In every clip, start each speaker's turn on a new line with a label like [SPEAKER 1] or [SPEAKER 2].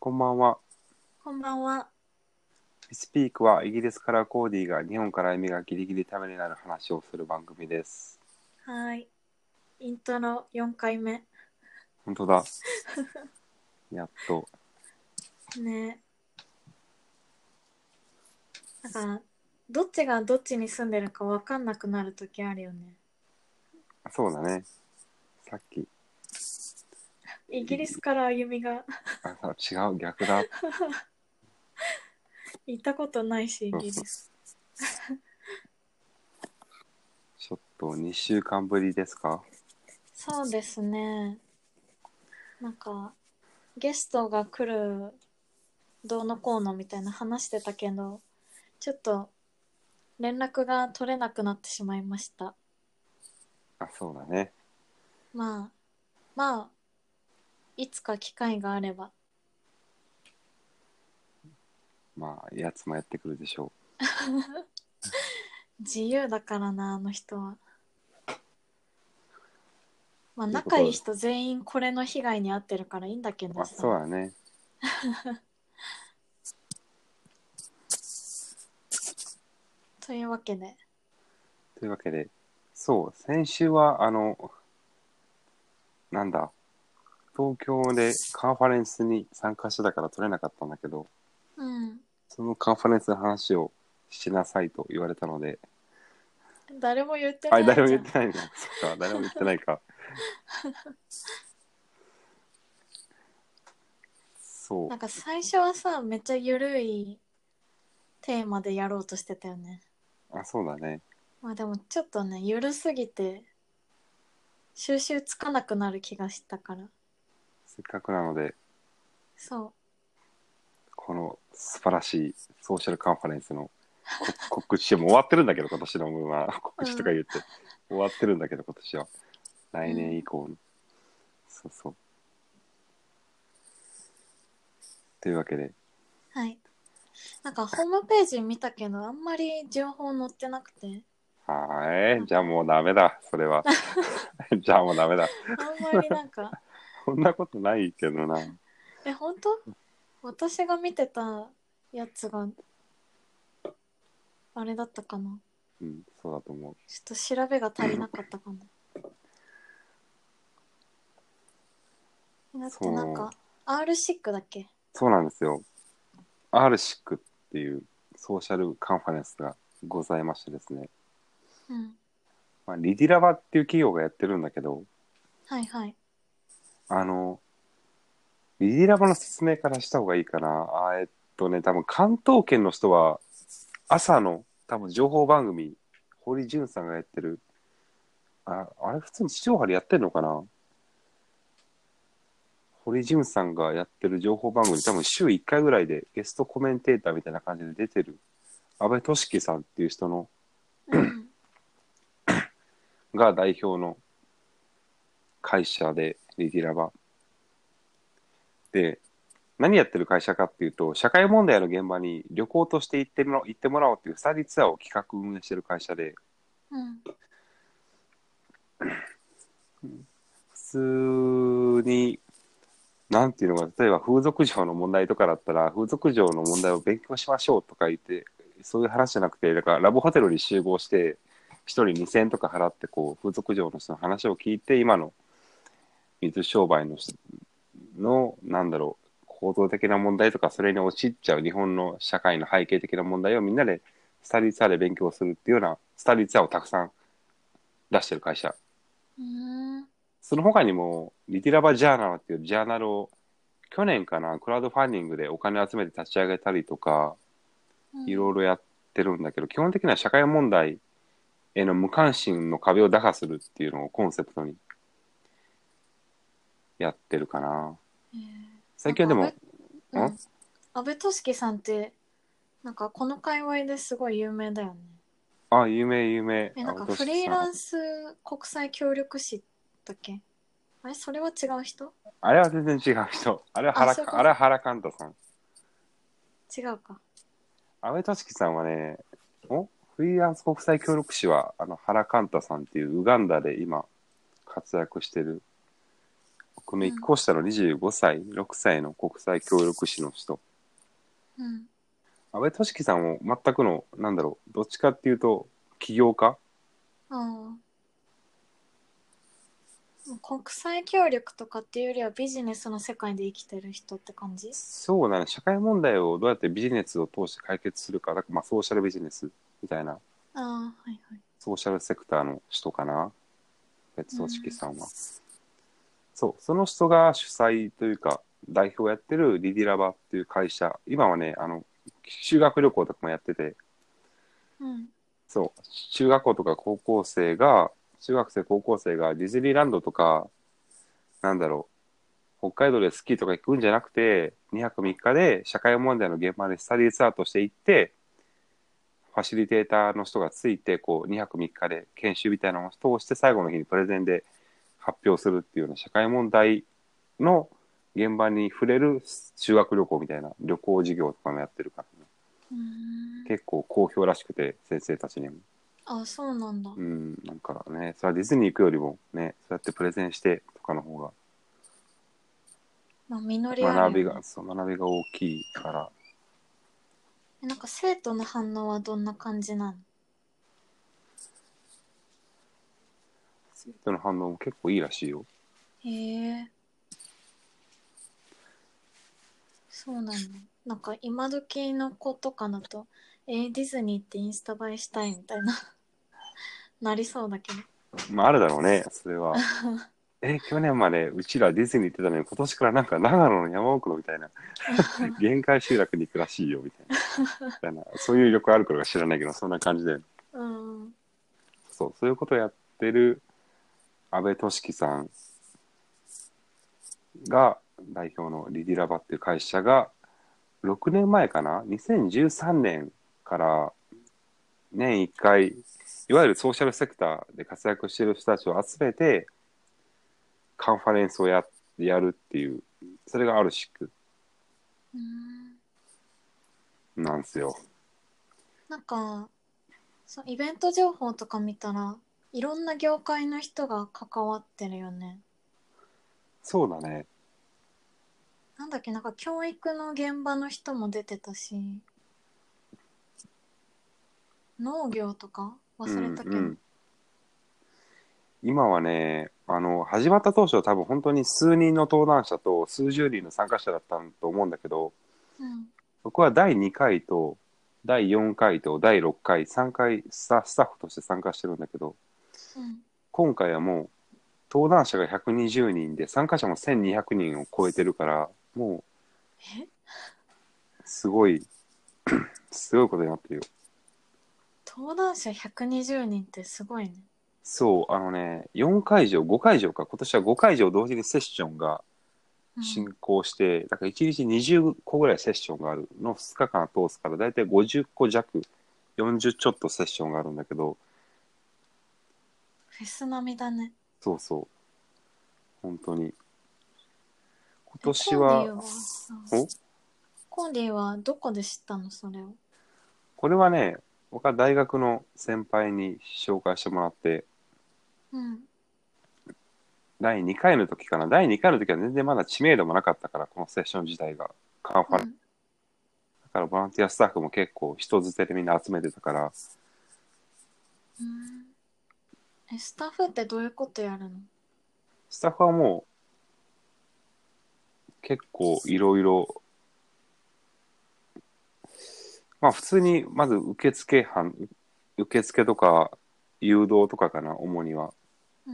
[SPEAKER 1] こんばんは。
[SPEAKER 2] こんばんは。
[SPEAKER 1] スピークはイギリスからコーディが日本から意味がギリギリためになる話をする番組です。
[SPEAKER 2] はい。イントロ4回目。
[SPEAKER 1] 本当だ。やっと。
[SPEAKER 2] ね。だから、どっちがどっちに住んでるかわかんなくなるときあるよね。
[SPEAKER 1] そうだね。さっき。
[SPEAKER 2] イギリスから歩みが
[SPEAKER 1] 違う、逆だ。
[SPEAKER 2] 行ったことないし、イ
[SPEAKER 1] そうそう。
[SPEAKER 2] ギリス。
[SPEAKER 1] ちょっと2週間ぶりですか？
[SPEAKER 2] そうですね。なんか、ゲストが来るどうのこうのみたいな話してたけど、ちょっと連絡が取れなくなってしまいました。
[SPEAKER 1] そうだね。
[SPEAKER 2] まあ、まあ、いつか機会があれば。
[SPEAKER 1] まあ、やつもやってくるでしょ
[SPEAKER 2] 自由だからな、あの人は。まあ、
[SPEAKER 1] う。というこ
[SPEAKER 2] 仲いい
[SPEAKER 1] とで、
[SPEAKER 2] 人全員これの被害に遭ってるからいいんだけどさ。
[SPEAKER 1] そうだね。
[SPEAKER 2] というわけで。
[SPEAKER 1] というわけで、そう、先週は、なんだ、東京でカンファレンスに参加してたから取れなかったんだけど、
[SPEAKER 2] うん。
[SPEAKER 1] そのカンファレンスの話をしなさいと言われたので、
[SPEAKER 2] 誰も言ってな
[SPEAKER 1] 誰も
[SPEAKER 2] いじゃん。
[SPEAKER 1] 言ってないの。そっか、誰も言ってないか。そ
[SPEAKER 2] なんか最初はさ、めっちゃゆるいテーマでやろうとしてたよね。
[SPEAKER 1] う。そうだね。
[SPEAKER 2] まあでもちょっとね、ゆるすぎて収集つかなくなる気がしたから。
[SPEAKER 1] せっかくなので、
[SPEAKER 2] そ
[SPEAKER 1] この素晴らしいソーシャルカンファレンスの告知も終わってるんだけど、今年の分は。告
[SPEAKER 2] う。
[SPEAKER 1] 知とか言って、終わってるんだけど、今年は。
[SPEAKER 2] うん。
[SPEAKER 1] 来年以降の。そうそう。というわけで、
[SPEAKER 2] はい。なんかホームページ見たけど、あんまり情報載ってなくて。
[SPEAKER 1] じゃあ
[SPEAKER 2] なんか、
[SPEAKER 1] もうダメだ、それは。じゃあもうダメだ。
[SPEAKER 2] あんまりなんか、
[SPEAKER 1] そんなことないけどな。
[SPEAKER 2] 本当私が見てたやつがあれだったかな。
[SPEAKER 1] うん、そうだと思う。
[SPEAKER 2] ちょっと調べが足りなかったかな。だってなん
[SPEAKER 1] そう、
[SPEAKER 2] か、R シックだっけ？
[SPEAKER 1] そうなんですよ。RSIC っていうソーシャルカンファレンスがございましてですね。
[SPEAKER 2] うん。
[SPEAKER 1] リディラバっていう企業がやってるんだけど、
[SPEAKER 2] はいはい。
[SPEAKER 1] あの、リディラバの説明からした方がいいかな。多分関東圏の人は朝の多分情報番組、堀潤さんがやってる、あれ普通に地上波でやってるのかな。堀潤さんがやってる情報番組、多分週1回ぐらいでゲストコメンテーターみたいな感じで出てる、安倍俊樹さんっていう人の
[SPEAKER 2] うん。
[SPEAKER 1] が代表の会社で、リディラバ。で、何やってる会社かっていうと、社会問題の現場に旅行として行ってもらおうっていうスタディツアーを企画運営してる会社で、
[SPEAKER 2] うん。
[SPEAKER 1] 普通に、なんていうのか、例えば風俗嬢の問題とかだったら、風俗嬢の問題を勉強しましょうとか言って、そういう話じゃなくて、だからラブホテルに集合して、一人2000円とか払って、こう、風俗嬢の人の話を聞いて、今の水商売の人の、なんだろう、構造的な問題とか、それに陥っちゃう日本の社会の背景的な問題をみんなでスタディツアーで勉強するっていうようなスタディツアーをたくさん出してる会社。
[SPEAKER 2] うーん。
[SPEAKER 1] その他にも、リティラバジャーナルっていうジャーナルを去年かな、クラウドファンディングでお金を集めて立ち上げたりとか、いろい
[SPEAKER 2] うん。
[SPEAKER 1] ろやってるんだけど、基本的には社会問題への無関心の壁を打破するっていうのをコンセプトにやってるかな。
[SPEAKER 2] なんか
[SPEAKER 1] 最近はでも、
[SPEAKER 2] うん。安倍俊樹さんって、なんかこの界隈ですごい有名だよね。
[SPEAKER 1] 有名有名、
[SPEAKER 2] なん
[SPEAKER 1] 青
[SPEAKER 2] かフリー
[SPEAKER 1] 俊樹さん。
[SPEAKER 2] ランス国際協力士だっけ？あれそれは違う人？
[SPEAKER 1] あれは全然違う人。
[SPEAKER 2] あ、そういうこと。
[SPEAKER 1] あれは原寛太さん。
[SPEAKER 2] 違うか。
[SPEAKER 1] 安倍俊樹さんはね、フリーランス国際協力士は、原寛太さんっていうウガンダで今活躍してる僕の1個下の25歳、6歳の国際協力士の人。
[SPEAKER 2] うん。
[SPEAKER 1] 安倍俊樹さんも全くの、なんだろう、どっちかっていうと、起業家。
[SPEAKER 2] ああ。国際協力とかっていうよりはビジネスの世界で生きてる人って感じ？
[SPEAKER 1] そうだね、社会問題をどうやってビジネスを通して解決するか、だからまあソーシャルビジネスみたいな、
[SPEAKER 2] ああ、はいはい。
[SPEAKER 1] ソーシャルセクターの人かな、安倍俊樹さんは。そう、その人が主催というか、代表をやってるリディラバっていう会社、今はね、修学旅行とかもやってて、
[SPEAKER 2] うん。
[SPEAKER 1] そう、中学校とか高校生が、中学生、高校生がディズニーランドとか、なんだろう、北海道でスキーとか行くんじゃなくて、2泊3日で社会問題の現場でスタディーツアーとして行って、ファシリテーターの人がついて、こう、2泊3日で研修みたいなのを通して、最後の日にプレゼンで発表するっていうような社会問題の現場に触れる修学旅行みたいな旅行事業とかもやってるからね。結構好評らしくて、先生たちにも。
[SPEAKER 2] あ、そうなんだ。
[SPEAKER 1] うん、なんかね、それはディズニー行くよりもね、そうやってプレゼンしてとかの方が、
[SPEAKER 2] まあ、実りあるよね。
[SPEAKER 1] 学びが大きいから。
[SPEAKER 2] なんか生徒の反応はどんな感じなの？
[SPEAKER 1] 生徒の反応も結構いいらしいよ。
[SPEAKER 2] へえ、そうなんだ。なんか今時の子とかだと、ディズニーってインスタ映えしたいみたいななりそうだけど。
[SPEAKER 1] まあ、あるだろうね、それは。去年までうちらディズニー行ってたのに、今年からなんか長野の山奥のみたいな、限界集落に行くらしいよ、みたいな。そういう旅行ある頃か知らないけど、そんな感じで。
[SPEAKER 2] うん。
[SPEAKER 1] そう、そういうことをやってる安倍俊樹さんが代表のリディラバっていう会社が、6年前かな ?2013 年から年1回、いわゆるソーシャルセクターで活躍している人たちを集めて、カンファレンスをやるっていう、それがあるしく
[SPEAKER 2] うん。
[SPEAKER 1] なんですよ。
[SPEAKER 2] なんか、そうイベント情報とか見たら、いろんな業界の人が関わってるよね。
[SPEAKER 1] そうだね。
[SPEAKER 2] なんだっけ、なんか教育の現場の人も出てたし、農業とか
[SPEAKER 1] う
[SPEAKER 2] 忘れたけど。
[SPEAKER 1] んうん。今はね、始まった当初は多分本当に数人の登壇者と数十人の参加者だったと思うんだけど、
[SPEAKER 2] うん。
[SPEAKER 1] 僕は第2回と第4回と第6回、3回スタッフとして参加してるんだけど、
[SPEAKER 2] うん。
[SPEAKER 1] 今回はもう登壇者が120人で参加者も1200人を超えてるから、もう
[SPEAKER 2] え
[SPEAKER 1] すごい、すごいことになってるよ。
[SPEAKER 2] 登壇者120人ってすごいね。
[SPEAKER 1] そう、4会場、5会場か、今年は5会場同時にセッションが
[SPEAKER 2] うん。
[SPEAKER 1] 進行して、だから1日20個ぐらいセッションがあるの2日間通すから、だいたい50個弱、40ちょっとセッションがあるんだけど、
[SPEAKER 2] フェス並みだね。
[SPEAKER 1] そうそう、本当に。今
[SPEAKER 2] コ
[SPEAKER 1] 年は、
[SPEAKER 2] ーディは、
[SPEAKER 1] お
[SPEAKER 2] コーディはどこで知ったのそれを？
[SPEAKER 1] これはね、僕は大学の先輩に紹介してもらって、
[SPEAKER 2] うん。
[SPEAKER 1] 第2回の時かな、第2回の時は全然まだ知名度もなかったから、このセッション自体が。カンファレンス。
[SPEAKER 2] うん。
[SPEAKER 1] だからボランティアスタッフも結構人づてでみんな集めてたから、
[SPEAKER 2] うん。スタッフってどういうことやるの？
[SPEAKER 1] スタッフはもう結構いろいろ、まあ普通にまず受付とか誘導とかかな、主には。
[SPEAKER 2] うん。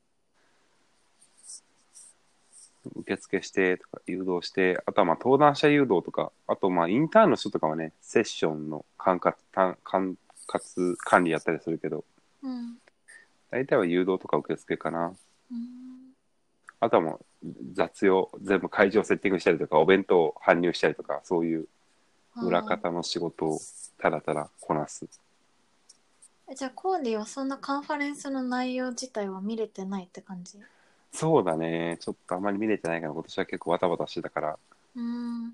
[SPEAKER 1] 受付してとか誘導して、あとはまあ登壇者誘導とか、あとまあインターンの人とかはね、セッションの管理やったりするけど、
[SPEAKER 2] うん。
[SPEAKER 1] 大体は誘導とか受付かな。
[SPEAKER 2] うん。
[SPEAKER 1] あとはもう雑用、全部会場セッティングしたりとか、お弁当を搬入したりとか、そういう裏
[SPEAKER 2] あ
[SPEAKER 1] 方の仕事をただただこなす。
[SPEAKER 2] あ。じゃあコーディはそんなカンファレンスの内容自体は見れてないって感じ？
[SPEAKER 1] そうだね。ちょっとあんまり見れてないから、今年は結構バタバタしてたから。
[SPEAKER 2] うーん。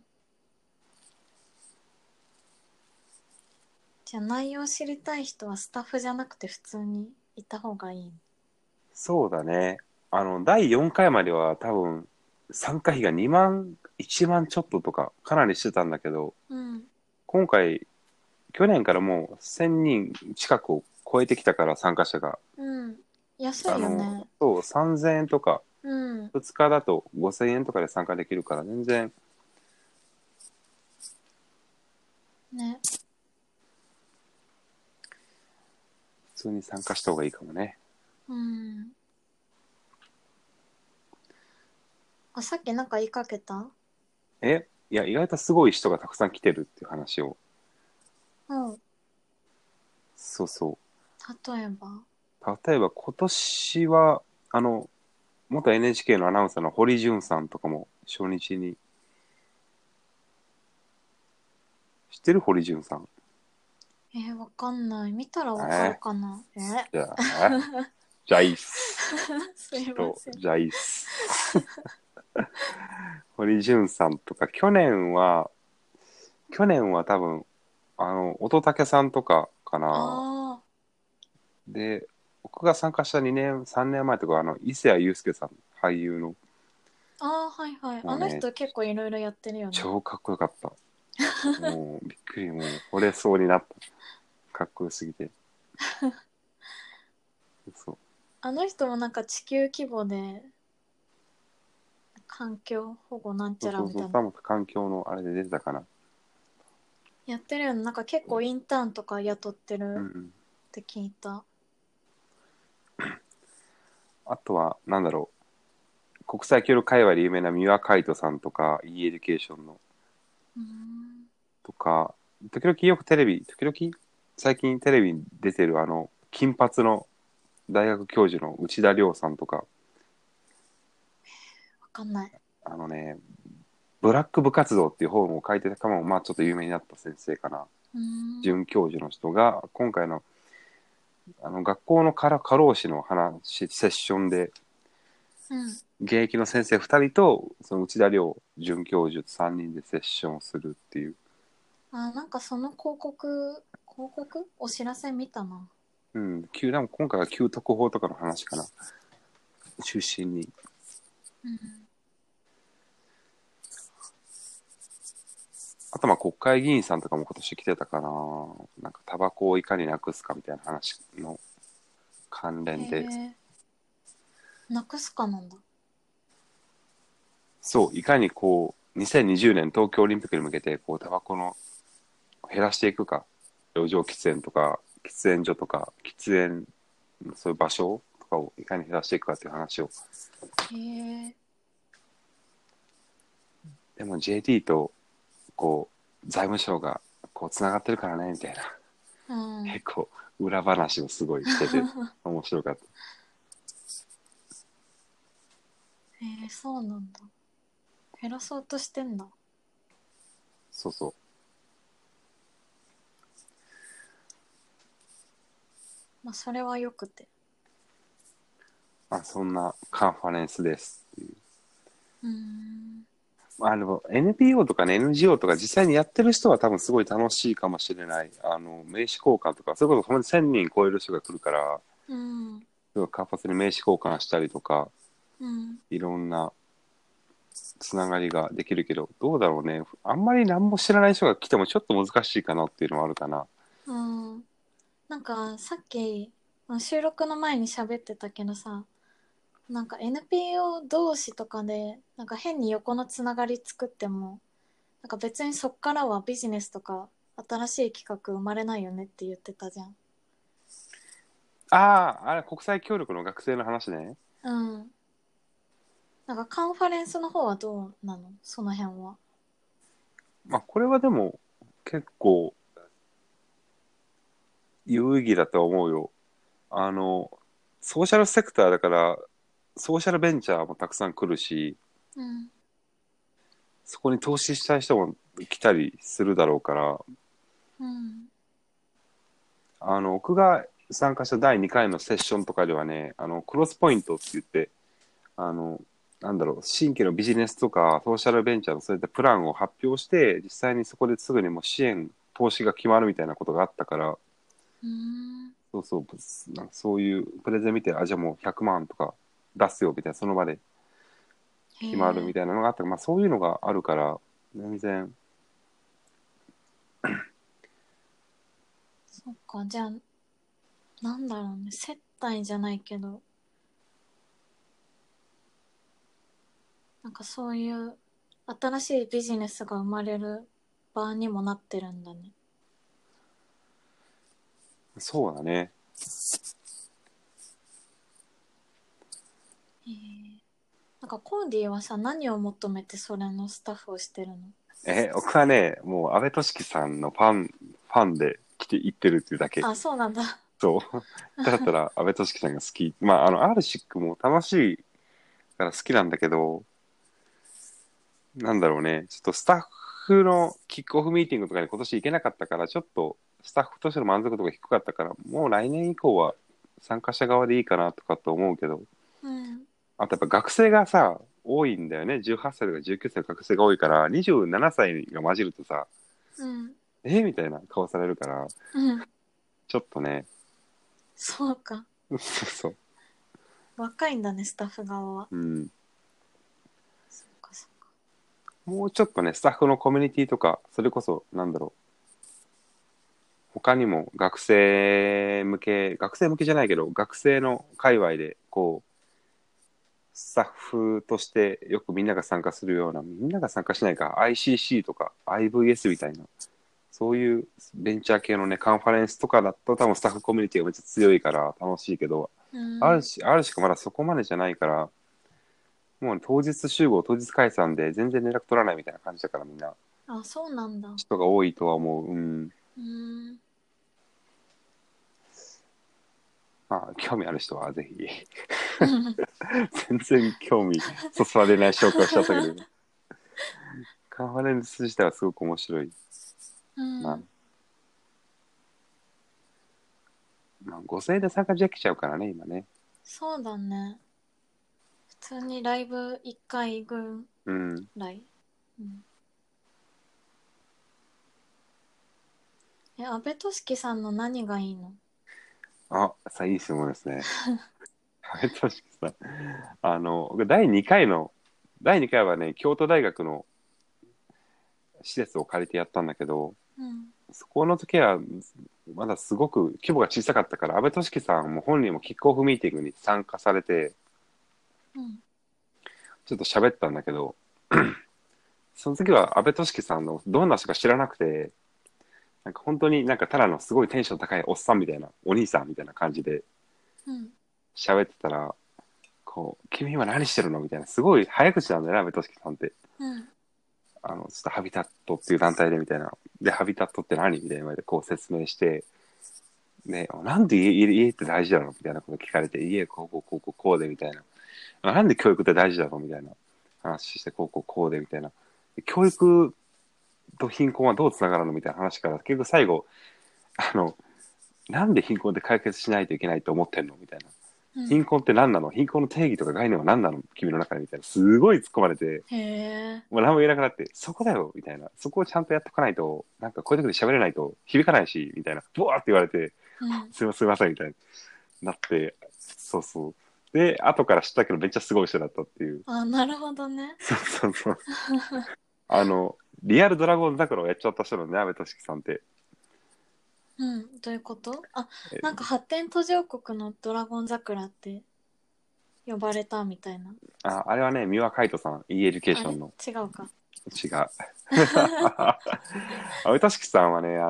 [SPEAKER 2] じゃあ内容知りたい人はスタッフじゃなくて普通にいた方がいい？
[SPEAKER 1] そうだね。 第4回までは多分、参加費が2万、1万ちょっととか、かなりしてたんだけど、
[SPEAKER 2] うん。
[SPEAKER 1] 今回、去年からもう1000人近くを超えてきたから、参加者が。
[SPEAKER 2] うん。安いよね。
[SPEAKER 1] そう、3000円とか、
[SPEAKER 2] うん。
[SPEAKER 1] 2日だと5000円とかで参加できるから、全然、
[SPEAKER 2] ね。
[SPEAKER 1] 普通に参加した方がいいかもね。
[SPEAKER 2] うん。あ、さっきなんか言いかけた？
[SPEAKER 1] いや、意外とすごい人がたくさん来てるっていう話を。
[SPEAKER 2] うん。
[SPEAKER 1] そうそ
[SPEAKER 2] 例えば。
[SPEAKER 1] う。例えば今年は、元 NHK のアナウンサーの堀潤さんとかも初日に、知ってる堀潤さん。
[SPEAKER 2] わかんない。見たらわかる
[SPEAKER 1] え
[SPEAKER 2] かな。
[SPEAKER 1] じゃあ、じゃあいいっす。
[SPEAKER 2] すいません。
[SPEAKER 1] じゃあいいっす。堀潤さんとか、去年は多分、乙武さんとかかな。
[SPEAKER 2] あ
[SPEAKER 1] で、僕が参加した2年、3年前とか、伊勢谷友介さん、俳優の、
[SPEAKER 2] あ、ああ、はいはい。あの
[SPEAKER 1] もうね、
[SPEAKER 2] 人結構いろいろやってるよね。
[SPEAKER 1] 超かっこよかった。もう、びっくり、もう、惚れそうになった。かっこよすぎて。そう。
[SPEAKER 2] あの人もなんか地球規模で環境保護なんち
[SPEAKER 1] そうそうそう、
[SPEAKER 2] ゃらみたいな。
[SPEAKER 1] 多分環境のあれで出てたかな。
[SPEAKER 2] やってるよね。なんか結構インターンとか雇ってる
[SPEAKER 1] うんうん。
[SPEAKER 2] って聞いた。
[SPEAKER 1] あとは、なんだろう。国際協力界隈で有名な三輪海斗さんとか、E エデュケーションの、
[SPEAKER 2] うーん。
[SPEAKER 1] とか、時々、最近テレビに出てる金髪の大学教授の内田亮さんとか、
[SPEAKER 2] わかんない。
[SPEAKER 1] あのね、ブラック部活動っていう本を書いてたかも、まあちょっと有名になった先生かな。
[SPEAKER 2] うーん。
[SPEAKER 1] 准教授の人が、今回の学校の過労死の話、セッションで、
[SPEAKER 2] うん。
[SPEAKER 1] 現役の先生2人と、その内田亮准教授3人でセッションするっていう、
[SPEAKER 2] あ、なんかその広告お知らせ見たな。
[SPEAKER 1] うん、でも今回は旧特法とかの話かな、中心に。
[SPEAKER 2] うん。
[SPEAKER 1] あとまあ国会議員さんとかも今年来てたかな。なんかタバコをいかになくすかみたいな話の関
[SPEAKER 2] へ
[SPEAKER 1] 連で、
[SPEAKER 2] え。なくすかなんだ。
[SPEAKER 1] そう、いかにこう、2020年東京オリンピックに向けて、こう、タバコの減らしていくか、路上喫煙とか、喫煙所とか、喫煙、そういう場所とかをいかに減らしていくかっていう話を。
[SPEAKER 2] へえ。
[SPEAKER 1] でも JT と、こう、財務省が、こう、つながってるからね、みたいな。
[SPEAKER 2] うん。
[SPEAKER 1] 結構、裏話をすごいしてて、面白かった。
[SPEAKER 2] そうなんだ。減らそうとしてんだ。
[SPEAKER 1] そうそう。
[SPEAKER 2] まあ、それはよくて。
[SPEAKER 1] まあ、そんなカンファレンスですっていう。
[SPEAKER 2] うーん。
[SPEAKER 1] でも NPO とかね、NGO とか実際にやってる人は多分すごい楽しいかもしれない。名刺交換とか、それこそほんと1000人超える人が来るから、
[SPEAKER 2] うん。
[SPEAKER 1] 活発に名刺交換したりとか、
[SPEAKER 2] うん。
[SPEAKER 1] いろんなつながりができるけど、どうだろうね。あんまり何も知らない人が来てもちょっと難しいかなっていうのはあるかな。
[SPEAKER 2] うん。なんかさっき収録の前に喋ってたけどさ、なんか NPO 同士とかでなんか変に横のつながり作ってもなんか別にそっからはビジネスとか新しい企画生まれないよねって言ってたじゃん。
[SPEAKER 1] あれ国際協力の学生の話ね。
[SPEAKER 2] うん。なんかカンファレンスの方はどうなのその辺は？
[SPEAKER 1] まあこれはでも結構有意義だと思うよ。あの、ソーシャルセクターだから、ソーシャルベンチャーもたくさん来るし、
[SPEAKER 2] うん。
[SPEAKER 1] そこに投資したい人も来たりするだろうから、
[SPEAKER 2] うん。
[SPEAKER 1] 僕が参加した第2回のセッションとかではね、クロスポイントって言って、あの、なんだろう、新規のビジネスとかソーシャルベンチャーのそういったプランを発表して、実際にそこですぐにもう投資が決まるみたいなことがあったから、
[SPEAKER 2] うん。
[SPEAKER 1] そうそう、なんかそういうプレゼン見て、じゃあもう100万とか、 出すよみたいな、その場で
[SPEAKER 2] へ
[SPEAKER 1] 決まるみ
[SPEAKER 2] え。
[SPEAKER 1] たいなのがあった。まあそういうのがあるから、全然、
[SPEAKER 2] そっか、じゃあ、なんだろうね。接待じゃないけど、なんかそういう新しいビジネスが生まれる場にもなってるんだね。
[SPEAKER 1] そうだね。
[SPEAKER 2] へえ。なんかコーディはさ、何を求めてそれのスタッフをしてるの？
[SPEAKER 1] 僕はね、もう安倍俊樹さんのファンで来て行ってるっていうだけ。
[SPEAKER 2] あ、そうなんだ。
[SPEAKER 1] そう。だったら安倍俊樹さんが好き。まあ、アールシックも楽しいから好きなんだけど、なんだろうね、ちょっとスタッフのキックオフミーティングとかに今年行けなかったから、ちょっとスタッフとしての満足度が低かったから、もう来年以降は参加者側でいいかなとかと思うけど、
[SPEAKER 2] うん。
[SPEAKER 1] あとやっぱ学生がさ、多いんだよね。18歳とか19歳の学生が多いから、27歳が混じるとさ、
[SPEAKER 2] うん。
[SPEAKER 1] みたいな顔されるから、
[SPEAKER 2] うん。
[SPEAKER 1] ちょっとね、
[SPEAKER 2] そうか。
[SPEAKER 1] そうそう、
[SPEAKER 2] 若いんだね、スタッフ側は。
[SPEAKER 1] うん。
[SPEAKER 2] そっかそっか。
[SPEAKER 1] もうちょっとね、スタッフのコミュニティとか、それこそ、なんだろう、他にも学生向けじゃないけど、学生の界隈で、こう、スタッフとしてよくみんなが参加するような、みんなが参加しないか、ICC とか IVS みたいな、そういうベンチャー系のね、カンファレンスとかだと多分スタッフコミュニティがめっちゃ強いから楽しいけど、
[SPEAKER 2] うん。
[SPEAKER 1] あるしかまだそこまでじゃないから、もう当日集合、当日解散で全然連絡取らないみたいな感じだからみんな、
[SPEAKER 2] あ、そうなんだ。
[SPEAKER 1] 人が多いとは思う。うん。
[SPEAKER 2] うん。
[SPEAKER 1] まあ、興味ある人はぜひ。
[SPEAKER 2] うん。
[SPEAKER 1] 全然興味そそられない紹介をしちゃったけど、カンファレンス自体はすごく面白い。まあ、5000円で参加できちゃうからね、今ね。
[SPEAKER 2] そうだね。普通にライブ1回分
[SPEAKER 1] うん。
[SPEAKER 2] らい。うん。安倍俊樹さんの何がいいの？
[SPEAKER 1] いい質問ですね。確かにさ、僕第2回はね、京都大学の施設を借りてやったんだけど、
[SPEAKER 2] うん。
[SPEAKER 1] そこの時は、まだすごく規模が小さかったから、安倍俊樹さんも本人もキックオフミーティングに参加されて、
[SPEAKER 2] うん。
[SPEAKER 1] ちょっと喋ったんだけど、その時は安倍俊樹さんのどんな人か知らなくて、なんか本当になんかただのすごいテンション高いおっさんみたいな、お兄さんみたいな感じで
[SPEAKER 2] うん。
[SPEAKER 1] 喋ってたら、こう、君今何してるのみたいな、すごい早口なんだよね、安倍俊樹さんって。
[SPEAKER 2] うん。
[SPEAKER 1] ちょっとハビタットっていう団体でみたいな。で、ハビタットって何みたいなのでこう説明して、ね、なんで家って大事だろうみたいなこと聞かれて、家こうでみたいな。なんで教育って大事だろうみたいな話して、こうでみたいな。教育と貧困はどうつながるのみたいな話から、結局最後、あの、なんで貧困って解決しないといけないと思ってんのみたいな。
[SPEAKER 2] うん。
[SPEAKER 1] 貧困って何なの？貧困の定義とか概念は何なの君の中でみたいな。すごい突っ込まれて、
[SPEAKER 2] へえ。
[SPEAKER 1] もう何も言えなくなって、そこだよみたいな。そこをちゃんとやっとかないと、なんかこういう時で喋れないと響かないし、みたいな。ブワーって言われて、
[SPEAKER 2] うん。
[SPEAKER 1] すいません、みたいになって、そうそう。で、後から知ったけどめっちゃすごい人だったっていう。
[SPEAKER 2] あ、なるほどね。
[SPEAKER 1] そうそうそう。あの、リアルドラゴン桜をやっちゃった人なんで、安倍俊樹さんって。
[SPEAKER 2] うん。どういうこと？あ、なんか
[SPEAKER 1] え
[SPEAKER 2] 発展途上国のドラゴン桜って呼ばれたみたいな。
[SPEAKER 1] あれはね、三輪海斗さん、E エデュケー
[SPEAKER 2] あれ
[SPEAKER 1] ションの。
[SPEAKER 2] 違うか。
[SPEAKER 1] 違う。安倍俊樹さんはね、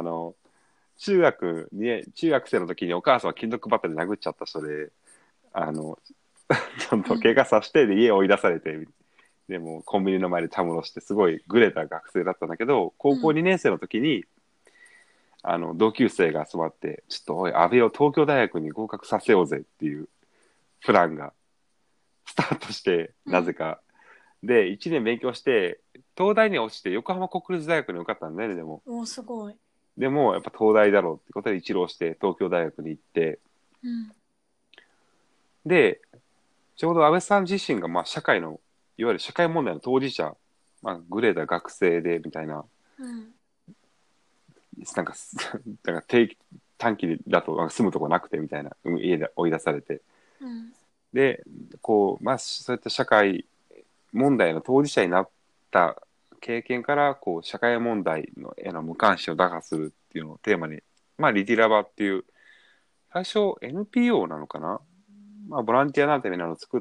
[SPEAKER 1] 中学生の時にお母さんは金属バットで殴っちゃった人で、あの、ちゃんと怪我させて、で、家追い出されて、でもコンビニの前でたむろして、すごいグレた学生だったんだけど、高校
[SPEAKER 2] うん。
[SPEAKER 1] 2年生の時に、同級生が集まって、ちょっとおい、安倍を東京大学に合格させようぜっていうプランがスタートして、
[SPEAKER 2] うん。
[SPEAKER 1] なぜか。で、1年勉強して、東大に落ちて横浜国立大学に受かったんだよね、でも。
[SPEAKER 2] お、すごい。
[SPEAKER 1] でも、やっぱ東大だろうってことで一浪して東京大学に行って、
[SPEAKER 2] うん。
[SPEAKER 1] で、ちょうど安倍さん自身が、まあ、いわゆる社会問題の当事者、まあ、グレーだ学生で、みたいな、
[SPEAKER 2] うん。
[SPEAKER 1] なんか、短期だと住むとこなくて、みたいな、家で追い出されて。
[SPEAKER 2] うん。
[SPEAKER 1] で、こう、まあ、そういった社会問題の当事者になった経験から、こう、社会問題のへの無関心を打破するっていうのをテーマに、まあ、リディラバっていう、最初 NPO なのかな、まあ、ボランティア団体みたいなのを作って、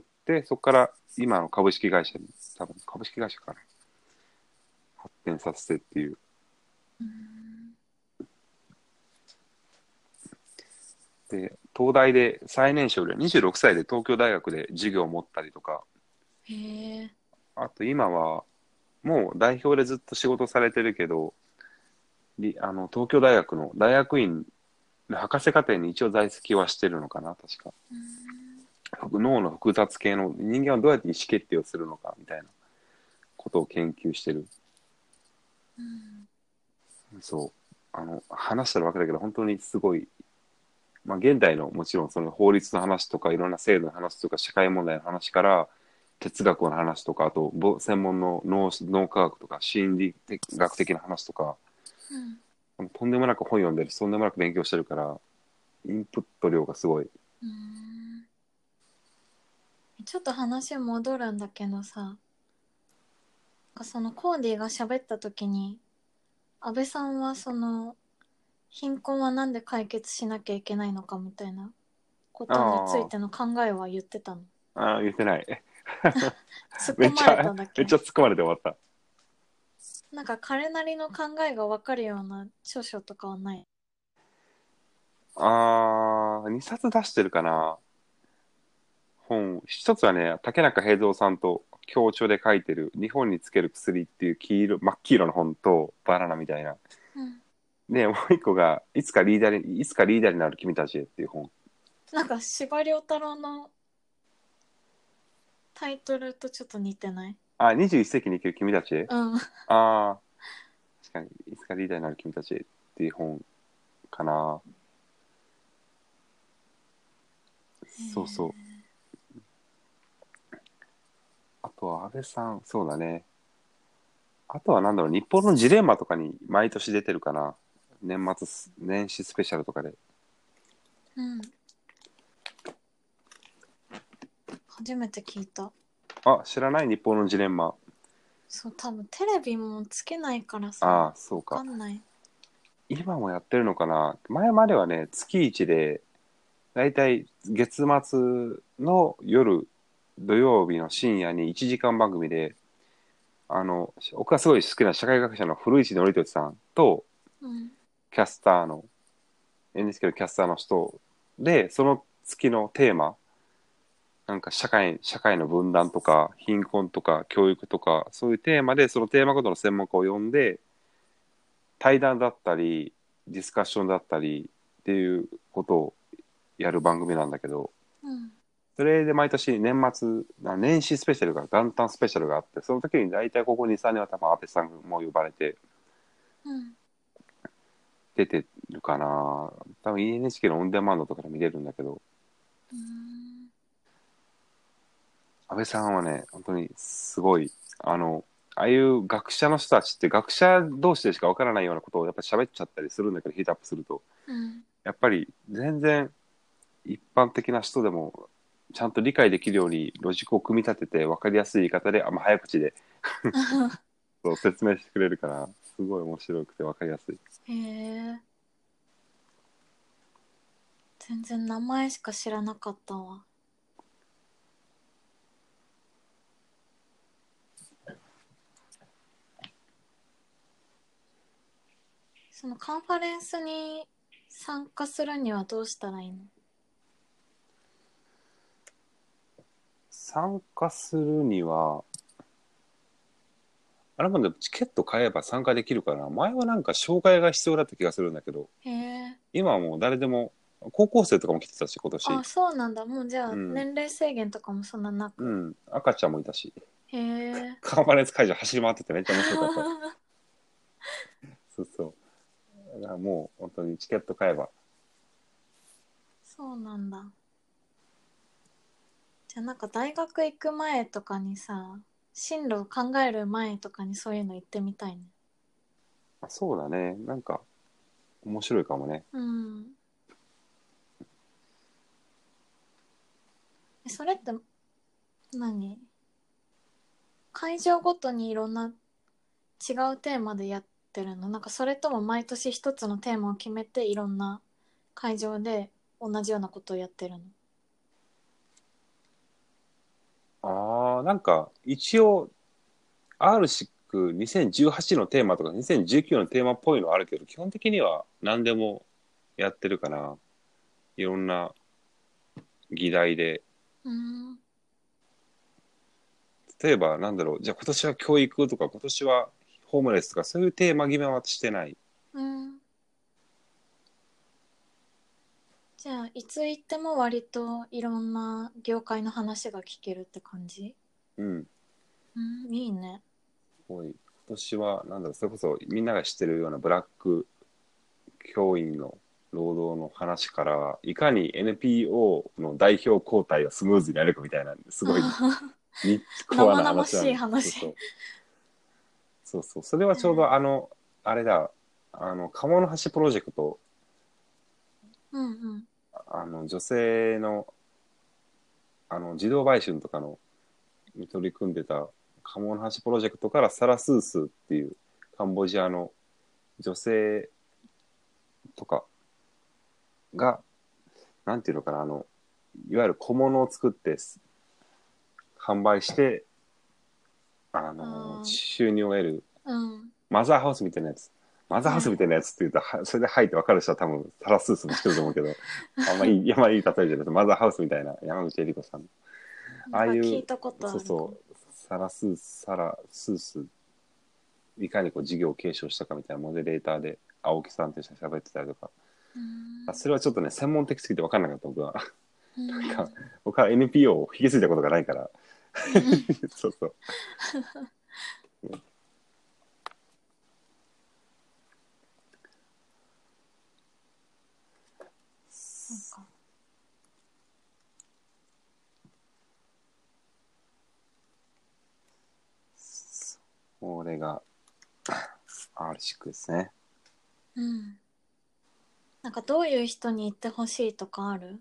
[SPEAKER 1] そこから今の株式会社に、多分株式会社かな、発展させてっていう。
[SPEAKER 2] うん。
[SPEAKER 1] で、東大で最年少で26歳で東京大学で授業を持ったりとか、
[SPEAKER 2] へえ。
[SPEAKER 1] あと今はもう代表でずっと仕事されてるけど、東京大学の大学院の博士課程に一応在籍はしてるのかな、確か。
[SPEAKER 2] うん。
[SPEAKER 1] 脳の複雑系の人間はどうやって意思決定をするのかみたいなことを研究してる。
[SPEAKER 2] うん。
[SPEAKER 1] そう。話したらわけだけど、本当にすごい、まあ、現代のもちろんその法律の話とか、いろんな制度の話とか、社会問題の話から、哲学の話とか、あと、専門の脳科学とか、心理学的な話とか、
[SPEAKER 2] うん。
[SPEAKER 1] とんでもなく本読んでるし、とんでもなく勉強してるから、インプット量がすごい。
[SPEAKER 2] うん。ちょっと話戻るんだけどさ、そのコーディが喋った時に、安倍さんはその貧困はなんで解決しなきゃいけないのかみたいなことについ
[SPEAKER 1] あ
[SPEAKER 2] ての考えは言ってたの？
[SPEAKER 1] あ、言ってない。
[SPEAKER 2] 突っ込まれ
[SPEAKER 1] めっちゃ、
[SPEAKER 2] ただけ？
[SPEAKER 1] めっちゃ突っ込まれて終わった。
[SPEAKER 2] なんか彼なりの考えがわかるような著書とかはない？
[SPEAKER 1] 2冊出してるかな。本。一つはね、竹中平蔵さんと協調で書いてる、日本につける薬っていう真っ黄色の本と、バナナみたいな。
[SPEAKER 2] うん。
[SPEAKER 1] で、もう一個が、いつかリーダーになる君たちへっていう本。
[SPEAKER 2] なんか司馬遼太郎のタイトルとちょっと似てない？
[SPEAKER 1] あ、21世紀に生きる君たちへ。
[SPEAKER 2] うん。へ
[SPEAKER 1] ああ、確かに、いつかリーダーになる君たちへっていう本かな。そうそう。
[SPEAKER 2] え。
[SPEAKER 1] あとは安倍さん、そうだね。あとはなんだろう、日本のジレンマとかに毎年出てるかな。年始スペシャルとかで。
[SPEAKER 2] うん。初めて聞いた。
[SPEAKER 1] あ、知らない日本のジレンマ。
[SPEAKER 2] そう、多分テレビもつけないからさ、
[SPEAKER 1] ああ、そ
[SPEAKER 2] わ
[SPEAKER 1] うか。
[SPEAKER 2] かんない。
[SPEAKER 1] 今もやってるのかな。前まではね、月一で、だいたい月末の夜、土曜日の深夜に1時間番組で、僕がすごい好きな社会学者の古市憲寿さんと、
[SPEAKER 2] うん。
[SPEAKER 1] キャスターの、NHK のキャスターの人で、その月のテーマ、なんか社会の分断とか、貧困とか、教育とか、そういうテーマで、そのテーマごとの専門家を呼んで、対談だったり、ディスカッションだったりっていうことをやる番組なんだけど、
[SPEAKER 2] うん。
[SPEAKER 1] それで毎年年始スペシャルが、元旦スペシャルがあって、その時に大体ここ2、3年は多分安倍さんも呼ばれて
[SPEAKER 2] うん。
[SPEAKER 1] 出てるかな。多分 NHK のオンデマンドとかで見れるんだけど、
[SPEAKER 2] うん。
[SPEAKER 1] 安倍さんはね、本当にすごい、ああいう学者の人たちって学者同士でしかわからないようなことをやっぱり喋っちゃったりするんだけど、ヒートアップすると。
[SPEAKER 2] うん。
[SPEAKER 1] やっぱり全然一般的な人でもちゃんと理解できるようにロジックを組み立てて分かりやすい言い方で、早口でそう説明してくれるから、すごい面白くて分かりやすい。
[SPEAKER 2] へえ。全然名前しか知らなかったわ。そのカンファレンスに参加するにはどうしたらいいの？
[SPEAKER 1] 参加するには、あれまでチケット買えば参加できるから、前はなんか紹介が必要だった気がするんだけど、
[SPEAKER 2] へえ。
[SPEAKER 1] 今はもう誰でも、高校生とかも来てたし、今
[SPEAKER 2] あ、
[SPEAKER 1] 年。
[SPEAKER 2] そうなんだ。もうじゃあ
[SPEAKER 1] うん。
[SPEAKER 2] 年齢制限とかもそんななく。
[SPEAKER 1] うん。赤ちゃんもいたし。
[SPEAKER 2] へえ。
[SPEAKER 1] カンファレンス会場走り回っててめっちゃ面白かった。そうそう。だからもう本当にチケット買えば。
[SPEAKER 2] そうなんだ。じゃあなんか大学行く前とかにさ、進路を考える前とかにそういうの行ってみたいね。
[SPEAKER 1] そうだね。なんか面白いかもね。
[SPEAKER 2] うん。 それって何、会場ごとにいろんな違うテーマでやってるの？なんかそれとも毎年一つのテーマを決めていろんな会場で同じようなことをやってるの？
[SPEAKER 1] なんか一応 R62018 のテーマとか2019のテーマっぽいのはあるけど、基本的には何でもやってるかな。いろんな議題で。
[SPEAKER 2] うん。
[SPEAKER 1] 例えばなんだろう、じゃあ今年は教育とか今年はホームレスとかそういうテーマ決めはしてない。
[SPEAKER 2] うん。じゃあいつ行っても割といろんな業界の話が聞けるって感じ？
[SPEAKER 1] うん。
[SPEAKER 2] うん、いいね。
[SPEAKER 1] 多い。今年はなんだろう、それこそみんなが知ってるようなブラック教員の労働の話から、いかに NPO の代表交代をスムーズにやるかみたいな、すごいニッチコアな
[SPEAKER 2] 生々し
[SPEAKER 1] 話なの。
[SPEAKER 2] い話。
[SPEAKER 1] そうそう。そうそう。それはちょうどあれだ、鴨の橋プロジェクト、
[SPEAKER 2] うんうん。
[SPEAKER 1] 女性の、児童売春とかの、に取り組んでた鴨の橋プロジェクトからサラスースっていうカンボジアの女性とかが、なんていうのかな、いわゆる小物を作って販売して、
[SPEAKER 2] あ
[SPEAKER 1] 収入を得る、
[SPEAKER 2] あ、うん。
[SPEAKER 1] マザーハウスみたいなやつ。マザーハウスみたいなやつって言うと、それで入って分かる人は多分、サラスースも知ってると思うけど、あんまいい例えじゃないと、マザーハウスみたいな、山口恵理子さんの。あ
[SPEAKER 2] なんか
[SPEAKER 1] あいう、
[SPEAKER 2] 聞いたことあるかも。
[SPEAKER 1] そうそう、サラスース、いかにこう事業を継承したかみたいなモデレーターで、青木さんって人が喋ってたりとか、
[SPEAKER 2] うん。
[SPEAKER 1] それはちょっとね、専門的すぎて分かんなかった、僕は。
[SPEAKER 2] う
[SPEAKER 1] なんか、
[SPEAKER 2] ん。
[SPEAKER 1] 僕は NPO を引き継いだことがないから、
[SPEAKER 2] うん。
[SPEAKER 1] そうそう。
[SPEAKER 2] なんか、
[SPEAKER 1] これが R6 ですね。
[SPEAKER 2] うん。なんかどういう人に行ってほしいとかある？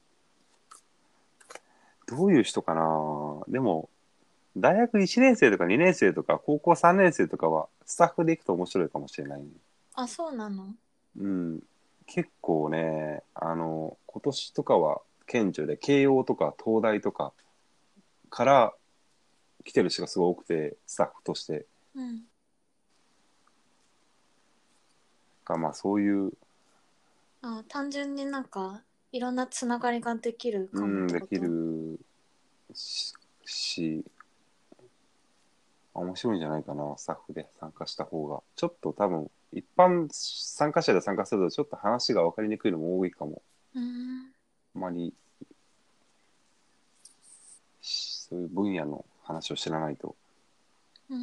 [SPEAKER 1] どういう人かな。でも、大学1年生とか2年生とか高校3年生とかはスタッフで行くと面白いかもしれないね。
[SPEAKER 2] あ、そうなの？
[SPEAKER 1] うん。結構ね、今年とかは顕著で慶応とか東大とかから来てる人がすごい多くて、スタッフとして。
[SPEAKER 2] うん。
[SPEAKER 1] まあそういう、
[SPEAKER 2] あ、単純になんかいろんなつながりができるかもっ
[SPEAKER 1] うん、でき
[SPEAKER 2] てこと？
[SPEAKER 1] るし、面白いんじゃないかな、スタッフで参加した方が。ちょっと多分、一般参加者で参加すると、ちょっと話が分かりにくいのも多いかも。
[SPEAKER 2] うん。
[SPEAKER 1] あまり、そういう分野の話を知らないと
[SPEAKER 2] うん。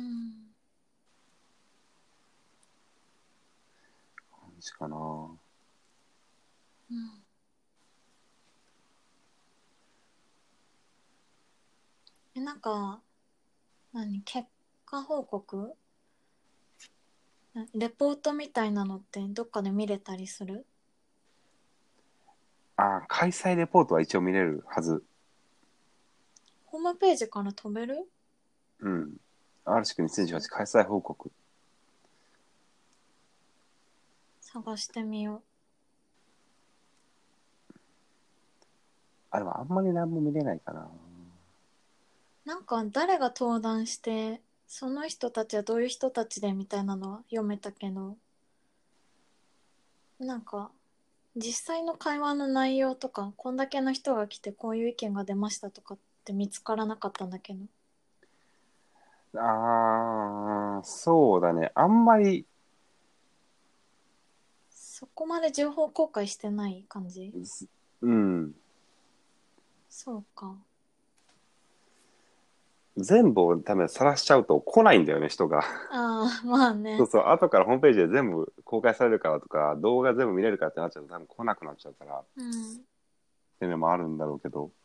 [SPEAKER 1] 感じかな。
[SPEAKER 2] うん。なんか、結果報告、レポートみたいなのってどっかで見れたりする？
[SPEAKER 1] 開催レポートは一応見れるはず。
[SPEAKER 2] ホームページから飛べる？
[SPEAKER 1] うん。R-2018
[SPEAKER 2] そう。
[SPEAKER 1] 開催報告。
[SPEAKER 2] 探してみよ
[SPEAKER 1] でもあんまり何も見れないかな。
[SPEAKER 2] う。なんか誰が登壇して、その人たちはどういう人たちでみたいなのは読めたけど、なんか実際の会話の内容とか、こんだけの人が来てこういう意見が出ましたとかって見つからなかったんだけど。
[SPEAKER 1] そうだね。あんまり、
[SPEAKER 2] そこまで情報公開してない感じ？
[SPEAKER 1] うん。
[SPEAKER 2] そうか。
[SPEAKER 1] 全部を多分晒しちゃうと来ないんだよね、人が。
[SPEAKER 2] ああ、まあね。
[SPEAKER 1] そうそう、後からホームページで全部公開されるからとか、動画全部見れるからってなっちゃうと多分来なくなっちゃうからっ
[SPEAKER 2] うん。
[SPEAKER 1] ていうのもあるんだろうけど。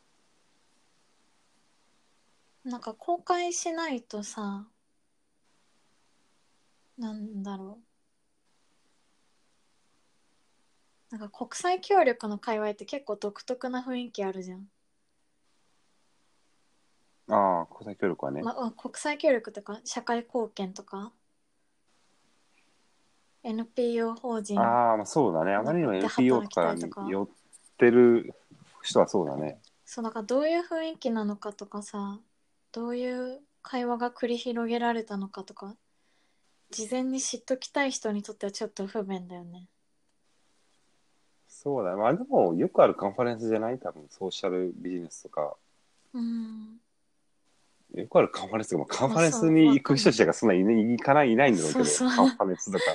[SPEAKER 2] なんか公開しないとさ、なんだろう。なんか国際協力の界隈って結構独特な雰囲気あるじゃん。
[SPEAKER 1] 際協力はね。
[SPEAKER 2] 国際協力とか社会貢献とか NPO 法人
[SPEAKER 1] ああ、まあそうだね。あまりにも
[SPEAKER 2] で
[SPEAKER 1] NPO と
[SPEAKER 2] 働きた
[SPEAKER 1] か
[SPEAKER 2] いとか、
[SPEAKER 1] に寄ってる人はそうだね。
[SPEAKER 2] そうだからどういう雰囲気なのかとかさ、どういう会話が繰り広げられたのかとか、事前に知っときたい人にとってはちょっと不便だよね。
[SPEAKER 1] そうだね。まあでも、よくあるカンファレンスじゃない多分、ソーシャルビジネスとか。
[SPEAKER 2] うん。
[SPEAKER 1] よくあるカンファレンスとか、カンファレン
[SPEAKER 2] そう、
[SPEAKER 1] スに行く
[SPEAKER 2] わかんない。
[SPEAKER 1] 人たちがそんなにいないんだろうけど、
[SPEAKER 2] そうそう。
[SPEAKER 1] カンファレンスとか。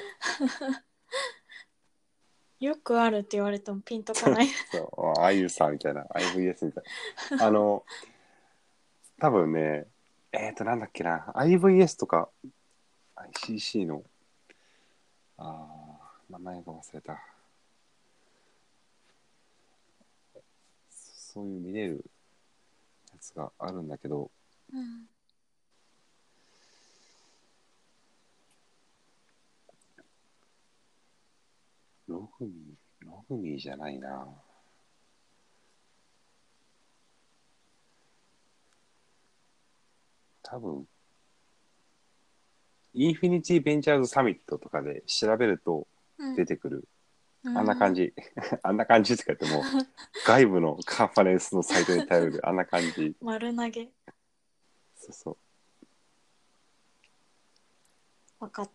[SPEAKER 2] よくあるって言われてもピンとこない。
[SPEAKER 1] そう、ああいうさ、みたいな、IVS みたいな。多分ね、なんだっけな、IVS とか、ICC の、名前が忘れた。そういう見れるやつがあるんだけど、
[SPEAKER 2] うん。
[SPEAKER 1] ログミーじゃないな。多分、インフィニティベンチャーズサミットとかで調べると出てくる。あんな感じ。あんな感じとか言っても、外部のカンファレンスのサイトに頼る、あんな感じ。
[SPEAKER 2] 丸投げ。
[SPEAKER 1] そうそう。
[SPEAKER 2] わかった。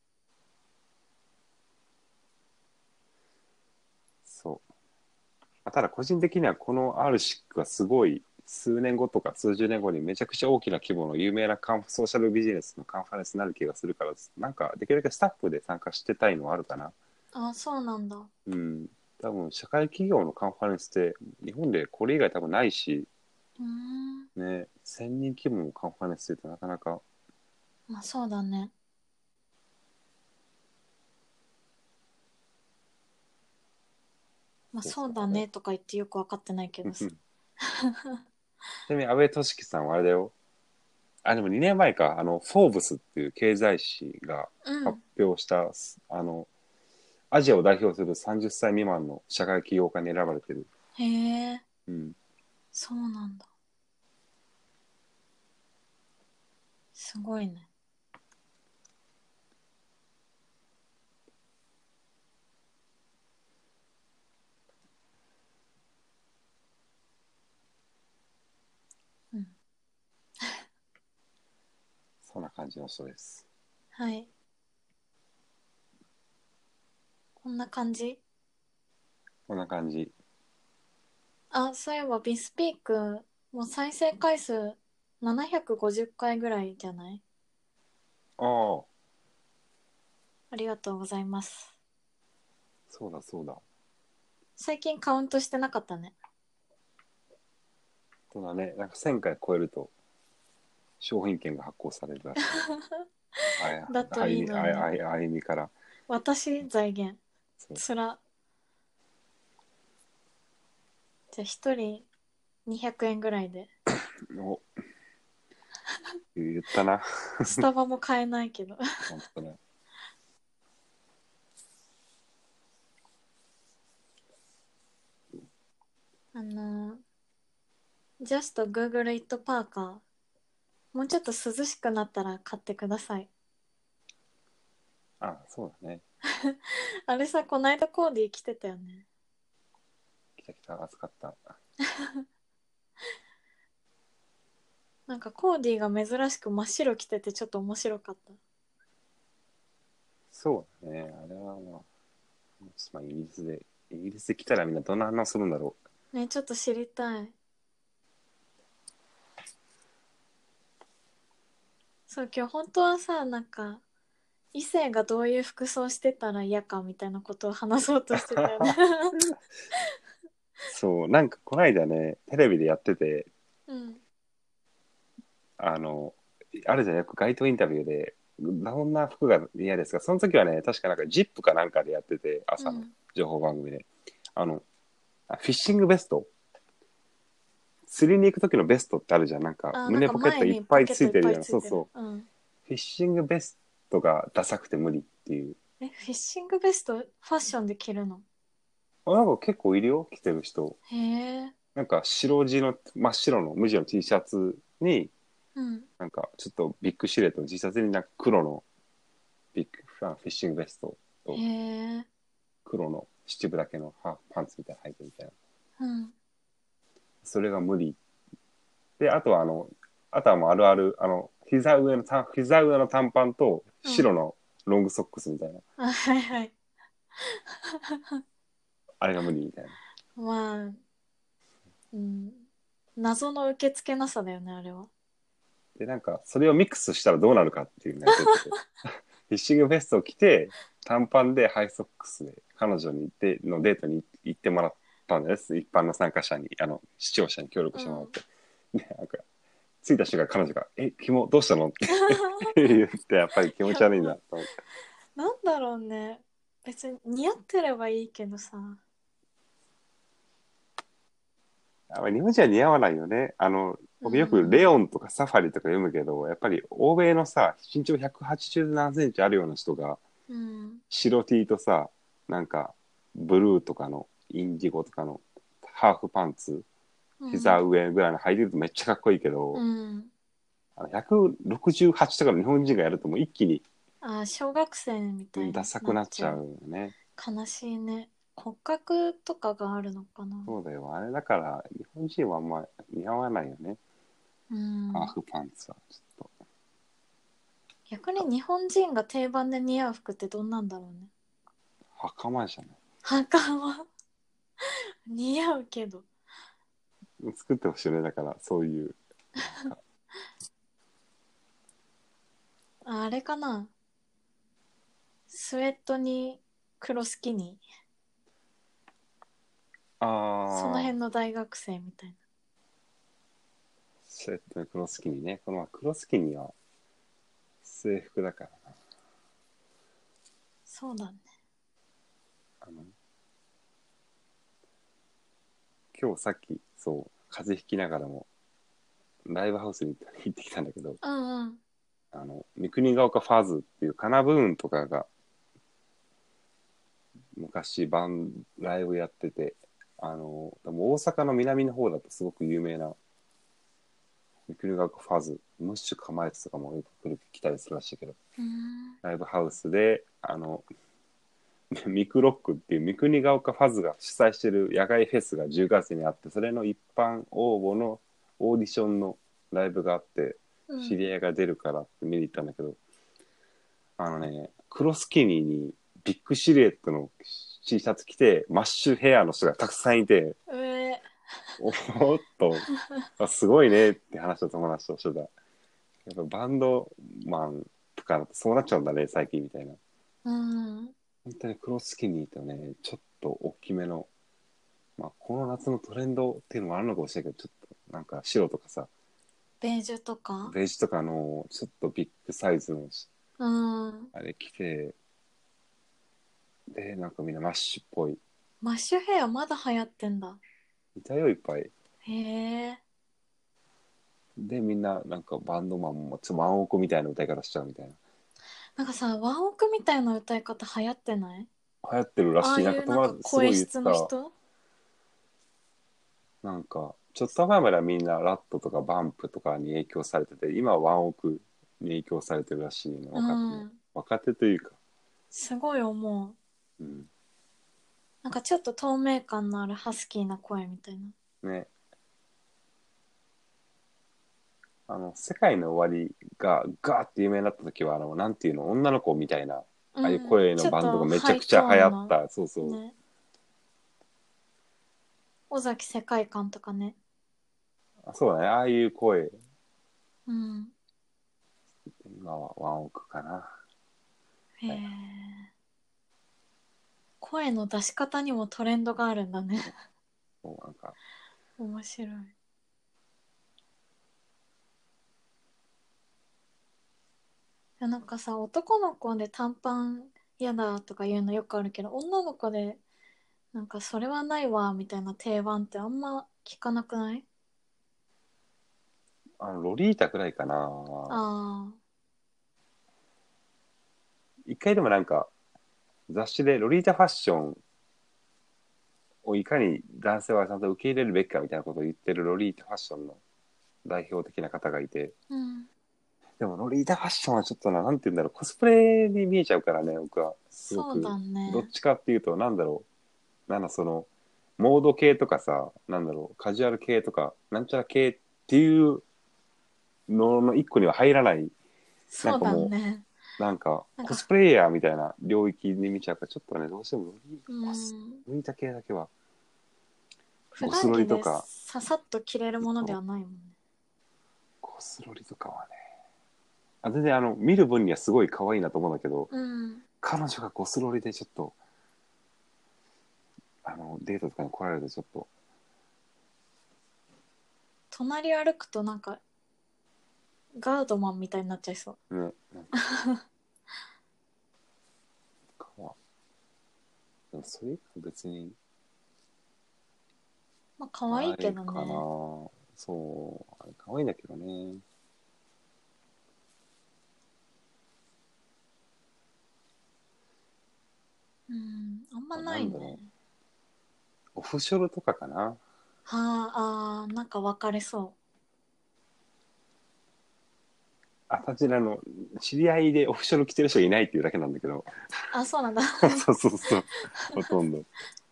[SPEAKER 1] そう。ただ個人的にはこの RSIC はすごい数年後とか数十年後にめちゃくちゃ大きな規模の有名なソーシャルビジネスのカンファレンスになる気がするから、なんかできるだけスタッフで参加してたいのはあるかな。
[SPEAKER 2] あ、そうなんだ。
[SPEAKER 1] うん。多分社会企業のカンファレンスって日本でこれ以外多分ないし、
[SPEAKER 2] うーん。
[SPEAKER 1] ね、1000人規模のカンファレンスってなかなか。
[SPEAKER 2] まあそうだね。まあそうだねとか言ってよくわかってないけどさ。
[SPEAKER 1] ちなみに安倍俊樹さんはあれだよ。でも2年前か、フォーブスっていう経済誌が発
[SPEAKER 2] うん。
[SPEAKER 1] 表した、アジアを代表する30歳未満の社会起業家に選ばれてる。
[SPEAKER 2] へえ、
[SPEAKER 1] うん。
[SPEAKER 2] そうなんだ。すごいね。うん。
[SPEAKER 1] そんな感じの人です。
[SPEAKER 2] はい。こんな感じ。
[SPEAKER 1] こんな感じ。
[SPEAKER 2] あ、そういえばビスピーク、もう再生回数750回ぐらいじゃない？
[SPEAKER 1] ああ、
[SPEAKER 2] ありがとうございます。
[SPEAKER 1] そうだそうだ。
[SPEAKER 2] 最近カウントしてなかったね。
[SPEAKER 1] そうだね。なんか1000回超えると商品券が発行されるらしい。
[SPEAKER 2] だといいのに。
[SPEAKER 1] あゆみから。
[SPEAKER 2] 私、財源。
[SPEAKER 1] そう。
[SPEAKER 2] つら。じゃあ一人200円ぐらいで。
[SPEAKER 1] お、言ったな。
[SPEAKER 2] スタバも買えないけど。
[SPEAKER 1] 本当ね。
[SPEAKER 2] Just Google It Parker。もうちょっと涼しくなったら買ってください。
[SPEAKER 1] あ、そうだね。
[SPEAKER 2] あれさ、こないだコーディ着てたよね。
[SPEAKER 1] 来た来た、暑かった。
[SPEAKER 2] なんかコーディが珍しく真っ白着ててちょっと面白かった。
[SPEAKER 1] そうだね。あれはまあ、イギリスで来たらみんなどんな反応するんだろ
[SPEAKER 2] ね、ちょっと知りたい。そう、今日本当はさ、なんか、異性がどういう服装してたら嫌かみたいなことを話そうとしてたよね。
[SPEAKER 1] う。そう、なんかこの間ね、テレビでやってて、
[SPEAKER 2] うん。
[SPEAKER 1] あの、あるじゃん、よく街頭インタビューで、どんな服が嫌ですか？その時はね、確かなんか ZIP かなんかでやってて、朝の
[SPEAKER 2] うん。
[SPEAKER 1] 情報番組で。あの、フィッシングベスト釣りに行く時のベストってあるじゃん。なんか
[SPEAKER 2] あ、なんか
[SPEAKER 1] 胸ポケット
[SPEAKER 2] 前に
[SPEAKER 1] いっぱい
[SPEAKER 2] ポケットいっ
[SPEAKER 1] ついてるやん。
[SPEAKER 2] ぱいついてる。
[SPEAKER 1] そうそう。
[SPEAKER 2] うん。
[SPEAKER 1] フィッシングベストがダサくて無理っていう。
[SPEAKER 2] フィッシングベストファッションで着るの？
[SPEAKER 1] なんか結構いるよ、着てる人。
[SPEAKER 2] へえ。
[SPEAKER 1] なんか白地の真っ白の無地の T シャツに
[SPEAKER 2] うん。
[SPEAKER 1] なんかちょっとビッグシルエットの実際になんか黒のビッグフィッシングベスト
[SPEAKER 2] へ
[SPEAKER 1] と
[SPEAKER 2] え。
[SPEAKER 1] 黒の七分だけのハーフパンツみたいなの履いてみたいな。
[SPEAKER 2] うん。
[SPEAKER 1] それが無理。で、あとはあとはもうあるある、膝上の短パンと
[SPEAKER 2] うん。
[SPEAKER 1] 白のロングソックスみたいな。
[SPEAKER 2] あ、はいはい。
[SPEAKER 1] あれが無理みたいな。
[SPEAKER 2] まあ、うん。謎の受け付けなさだよね、あれは。
[SPEAKER 1] で、なんか、それをミックスしたらどうなるかっていうのやってて、フィッシングベストを着て、短パンでハイソックスで彼女にのデートに行ってもらったんです。一般の参加者に、視聴者に協力
[SPEAKER 2] うん。
[SPEAKER 1] してもらって。で、なんか、着いた瞬間彼女が、キモ、どうしたのって言って、やっぱり気持ち悪いんだ
[SPEAKER 2] やば。
[SPEAKER 1] と思って。
[SPEAKER 2] なんだろうね。別に似合ってればいいけどさ。
[SPEAKER 1] 日本人は似合わないよね。
[SPEAKER 2] う
[SPEAKER 1] 僕よくレ
[SPEAKER 2] ん。
[SPEAKER 1] オンとかサファリとか読むけど、やっぱり欧米のさ、身長180何センチあるような人が、
[SPEAKER 2] うん。
[SPEAKER 1] 白 T とさ、なんか、ブルーとかの、インディゴとかの、ハーフパンツ、
[SPEAKER 2] うん。
[SPEAKER 1] 膝上ぐらいの履いてるとめっちゃかっこいいけど、
[SPEAKER 2] うん。
[SPEAKER 1] 168とかの日本人がやるともう一気に
[SPEAKER 2] あ、小学生みたいに
[SPEAKER 1] ダサく
[SPEAKER 2] なっちゃう。
[SPEAKER 1] なっちゃうよね。
[SPEAKER 2] 悲しいね。骨格とかがあるのかな。
[SPEAKER 1] そうだよ。あれだから、日本人はあんま似合わないよね。
[SPEAKER 2] うん。
[SPEAKER 1] ハーフパンツは。ちょっ
[SPEAKER 2] 逆に日本人が定番で似合う服ってどんなんだろうね。
[SPEAKER 1] と、袴じゃない。
[SPEAKER 2] 袴似合うけど。
[SPEAKER 1] 作ってほしいよね。だから、そういう。
[SPEAKER 2] あれかな。スウェットに黒スキニー。その
[SPEAKER 1] ああ、
[SPEAKER 2] 辺の大学生みたいな。
[SPEAKER 1] 黒スキニーね。この黒スキニーは制服だからな。
[SPEAKER 2] そうだね。
[SPEAKER 1] あの今日さっき、そう、風邪ひきながらも、ライブハウスに行ってきたんだけど、
[SPEAKER 2] うんうん。
[SPEAKER 1] 三国ヶ丘ファーズっていうカナブーンとかが昔ライブやってて、でも大阪の南の方だとすごく有名な三国ヶ丘ファーズ、ムッシュ構えてとかもよく来たりするらしいけど、
[SPEAKER 2] うん。
[SPEAKER 1] ライブハウスで、ミクロックっていう三国ヶ丘ファズが主催してる野外フェスが10月にあって、それの一般応募のオーディションのライブがあって、
[SPEAKER 2] うん。
[SPEAKER 1] 知り合いが出るからって見に行ったんだけど、黒スキニーにビッグシルエットの T シャツ着て、マッシュヘアの人がたくさんいて、
[SPEAKER 2] 上。
[SPEAKER 1] おっと、すごいねって話を友達としてた。やっぱバンドマンとかそうなっちゃうんだね、最近みたいな。
[SPEAKER 2] うん。
[SPEAKER 1] 本当に黒スキニーとね、ちょっと大きめの、まあ、この夏のトレンドっていうのもあるのかもしれないけど、ちょっとなんか白とかさ、
[SPEAKER 2] ベージュとか。
[SPEAKER 1] ベージュとかのちょっとビッグサイズの
[SPEAKER 2] うん。
[SPEAKER 1] あれ着て、で、なんかみんなマッシュっぽい。
[SPEAKER 2] マッシュヘアまだ流行ってんだ。
[SPEAKER 1] いたよ、いっぱい。
[SPEAKER 2] へえ。
[SPEAKER 1] で、みんななんかバンドマンもちょっとワンオクみたいな歌い方しちゃうみたいな。
[SPEAKER 2] なんかさ、ワンオクみたいな歌い方流行ってない？
[SPEAKER 1] 流行ってるら
[SPEAKER 2] ああ
[SPEAKER 1] しい。なんか
[SPEAKER 2] いうなんか
[SPEAKER 1] 友達すごい言って
[SPEAKER 2] 声質の
[SPEAKER 1] た。
[SPEAKER 2] 人。
[SPEAKER 1] なんか、ちょっと前まではみんなラットとかバンプとかに影響されてて、今はワンオクに影響されてるらしいの。
[SPEAKER 2] うん。
[SPEAKER 1] 若手というか、
[SPEAKER 2] すごい思う。
[SPEAKER 1] うん。
[SPEAKER 2] なんかちょっと透明感のあるハスキーな声みたいな。
[SPEAKER 1] ね。世界の終わりがガーって有名になった時は、なんていうの、女の子みたいな、ああいう
[SPEAKER 2] うん。ちょっ
[SPEAKER 1] 声のバンドが
[SPEAKER 2] とハイ
[SPEAKER 1] めちゃくちゃ
[SPEAKER 2] トーンの
[SPEAKER 1] 流行った。そうそう。
[SPEAKER 2] ね。尾崎世界観とかね。
[SPEAKER 1] そうだね。ああいう声、
[SPEAKER 2] うん。
[SPEAKER 1] 今はワンオクかな。
[SPEAKER 2] へ
[SPEAKER 1] はい。
[SPEAKER 2] え。声の出し方にもトレンドがあるんだね。
[SPEAKER 1] もうなんか、
[SPEAKER 2] 面白い。なんかさ、男の子で短パン嫌だとか言うのよくあるけど、女の子でなんかそれはないわみたいな定番ってあんま聞かなくない？
[SPEAKER 1] ロリータくらいか
[SPEAKER 2] あ
[SPEAKER 1] な。
[SPEAKER 2] あ
[SPEAKER 1] 一回でもなんか、雑誌でロリータファッションをいかに男性はちゃんと受け入れるべきかみたいなことを言ってるロリータファッションの代表的な方がいて、
[SPEAKER 2] うん
[SPEAKER 1] でもロリータファッションはちょっとな、なんて言うんだろう、コスプレに見えちゃうからね、僕は。すごく。
[SPEAKER 2] そうだね。
[SPEAKER 1] どっちかっていうと、なんだろう、なんだその、モード系とかさ、なんだろう、カジュアル系とか、なんちゃら系っていうのの一個には入らない、な
[SPEAKER 2] そう
[SPEAKER 1] んかも
[SPEAKER 2] だね。
[SPEAKER 1] う、なんか、
[SPEAKER 2] なんか、
[SPEAKER 1] コスプレイヤーみたいな領域に見ちゃうから、ちょっとね、どうしても
[SPEAKER 2] うん、
[SPEAKER 1] ロリータ系だけは、
[SPEAKER 2] 普
[SPEAKER 1] ゴス
[SPEAKER 2] 段着で
[SPEAKER 1] ロリとか、
[SPEAKER 2] ささっと着れるもので
[SPEAKER 1] そう
[SPEAKER 2] はないもんね。
[SPEAKER 1] ゴスロリとかはね、全然見る分にはすごい可愛いなと思うんだけど、
[SPEAKER 2] うん。
[SPEAKER 1] 彼女がゴスロリでちょっと、デートとかに来られるとちょっと、
[SPEAKER 2] 隣歩くとなんかガードマンみたいになっちゃいそう。
[SPEAKER 1] ね、なんか、でもそれ以外別に、
[SPEAKER 2] まあ可愛いけ
[SPEAKER 1] ないかな。
[SPEAKER 2] どね。
[SPEAKER 1] そう、あれ可愛いんだけどね。
[SPEAKER 2] うん、あんまないね。
[SPEAKER 1] なんだろう。オフショルとかかな。
[SPEAKER 2] はあ、なんか分かれそ
[SPEAKER 1] 私らの知り合いでオフショル着てる人いないっていうだけなんだけど。
[SPEAKER 2] う。あ、そうなんだ。
[SPEAKER 1] そうそうそう。ほとんど。